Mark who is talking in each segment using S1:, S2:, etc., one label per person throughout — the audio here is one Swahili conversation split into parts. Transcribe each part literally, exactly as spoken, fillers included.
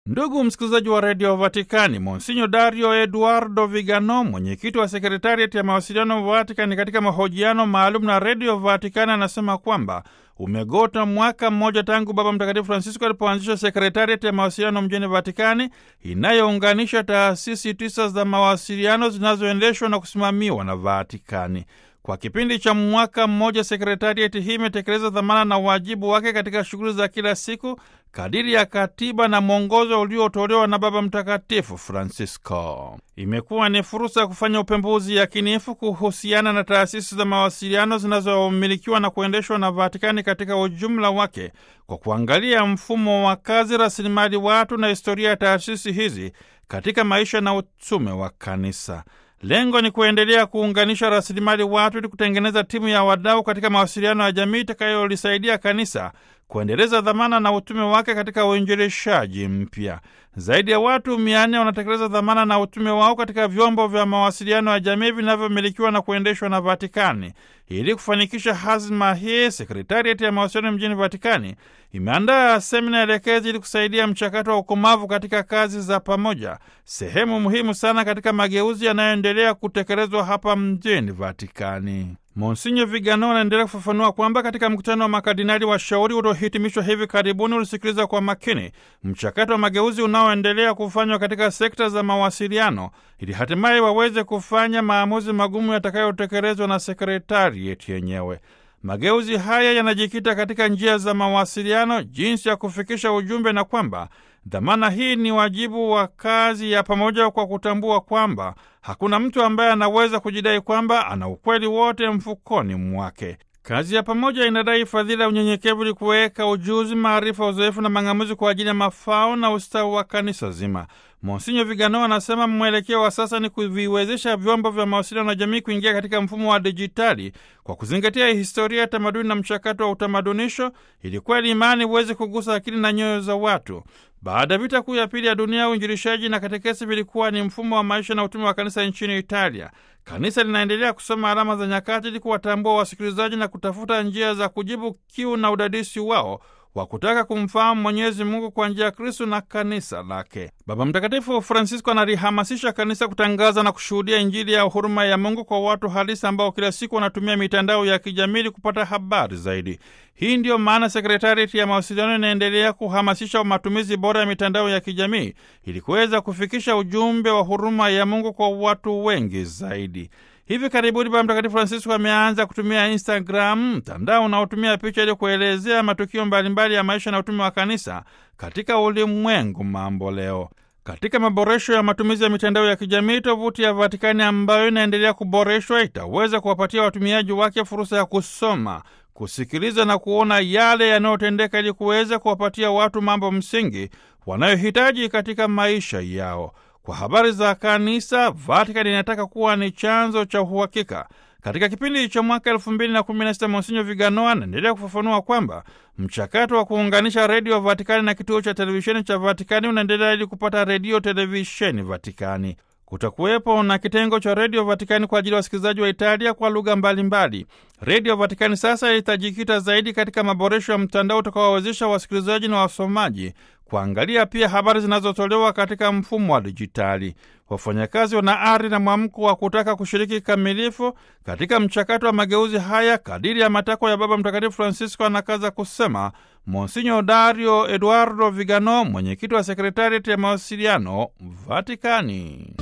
S1: Ndugu msikilizaji wa redio Vatikani, Monsinyo Dario Eduardo Vigano, mwenyekiti wa sekretariati ya mawasiliano Vatikani, katika mahojiano maalum na redio Vatikani anasema kwamba umegota mwaka mmoja tangu Baba Mtakatifu Francisco alipoanzisha sekretariati ya mawasiliano mjini Vatikani, inayounganisha taasisi tisa za mawasiliano zinazoendeshwa na kusimamiwa na Vatikani. Kwa kipindi cha mwaka mmoja, sekretariati hii imetekeleza dhamana na wajibu wake katika shughuli za kila siku kadiri ya katiba na mwongozo uliotolewa na Baba Mtakatifu Francisco. Imekuwa ni fursa ya kufanya upembuzi yakinifu kuhusiana na taasisi za mawasiliano zinazomilikiwa na kuendeshwa na Vatikani katika ujumla wake, kwa kuangalia mfumo wa kazi, rasilimali watu na historia ya taasisi hizi katika maisha na utume wa Kanisa. Lengo ni kuendelea kuunganisha rasilimali watu ili kutengeneza timu ya wadau katika mawasiliano ya jamii itakayolisaidia Kanisa kuendeleza dhamana na utume wake katika uinjilishaji mpya. Zaidi ya watu mia nne wanatekeleza dhamana na utume wao katika vyombo vya mawasiliano ya jamii vinavyomilikiwa na kuendeshwa na Vatikani. Ili kufanikisha hazma hii, sekretariati ya mawasiliano mjini Vatikani imeandaa semina elekezi ili kusaidia mchakato wa ukomavu katika kazi za pamoja, sehemu muhimu sana katika mageuzi yanayoendelea kutekelezwa hapa mjini Vatikani. Monsinyo Vigano anaendelea kufafanua kwamba katika mkutano wa makardinali wa shauri uliohitimishwa hivi karibuni ulisikiliza kwa makini mchakato wa mageuzi unaoendelea kufanywa katika sekta za mawasiliano ili hatimaye waweze kufanya maamuzi magumu yatakayotekelezwa na sekretarieti yenyewe. Mageuzi haya yanajikita katika njia za mawasiliano, jinsi ya kufikisha ujumbe, na kwamba dhamana hii ni wajibu wa kazi ya pamoja, kwa kutambua kwamba hakuna mtu ambaye anaweza kujidai kwamba ana ukweli wote mfukoni mwake. Kazi ya pamoja inadai fadhila ya unyenyekevu ili kuweka ujuzi, maarifa, uzoefu na mang'amuzi kwa ajili ya mafao na ustawi wa kanisa zima. Monsinyo Vigano anasema mwelekeo wa sasa ni kuviwezesha vyombo vya mawasiliano na jamii kuingia katika mfumo wa dijitali kwa kuzingatia historia, tamaduni na mchakato wa utamadunisho, ili kweli imani uweze kugusa akili na nyoyo za watu. Baada ya vita kuu ya pili ya dunia, uinjilishaji na katekesi vilikuwa ni mfumo wa maisha na utume wa kanisa nchini Italia. Kanisa linaendelea kusoma alama za nyakati ili kuwatambua wasikilizaji na kutafuta njia za kujibu kiu na udadisi wao wa kutaka kumfahamu Mwenyezi Mungu kwa njia ya Kristo na kanisa lake. Baba Mtakatifu Francisco analihamasisha kanisa kutangaza na kushuhudia Injili ya huruma ya Mungu kwa watu halisi ambao kila siku wanatumia mitandao ya kijamii kupata habari zaidi. Hii ndiyo maana sekretarieti ya mawasiliano inaendelea kuhamasisha matumizi bora ya mitandao ya kijamii ili kuweza kufikisha ujumbe wa huruma ya Mungu kwa watu wengi zaidi. Hivi karibuni Baba Mtakatifu Francisco ameanza kutumia Instagram, mtandao unaotumia picha ili kuelezea matukio mbalimbali ya maisha na utume wa kanisa katika ulimwengu mambo leo. Katika maboresho ya matumizi ya mitandao ya kijamii, tovuti ya Vatikani ambayo inaendelea kuboreshwa itaweza kuwapatia watumiaji wake fursa ya kusoma, kusikiliza na kuona yale yanayotendeka ili kuweza kuwapatia watu mambo msingi wanayohitaji katika maisha yao. Kwa habari za kanisa, Vatikani inataka kuwa ni chanzo cha uhakika. Katika kipindi cha mwaka elfu mbili na kumi na sita, Monsinyo Vigano anaendelea kufafanua kwamba mchakato wa kuunganisha redio Vatikani na kituo cha televisheni cha Vatikani unaendelea ili kupata redio televisheni Vatikani. Kutakuwepo na kitengo cha redio Vatikani kwa ajili ya wasikilizaji wa Italia kwa lugha mbalimbali. Redio Vatikani sasa itajikita zaidi katika maboresho ya mtandao utakaowawezesha wasikilizaji na wasomaji kuangalia pia habari zinazotolewa katika mfumo wa dijitali. Wafanyakazi wana ari na mwamko wa kutaka kushiriki kikamilifu katika mchakato wa mageuzi haya kadiri ya matakwa ya Baba Mtakatifu Francisco, anakaza kusema Monsinyo Dario Eduardo Vigano, mwenyekiti wa sekretarieti ya mawasiliano Vatikani.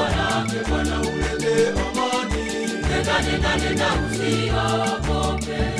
S2: Nenda nenda nenda usiogope.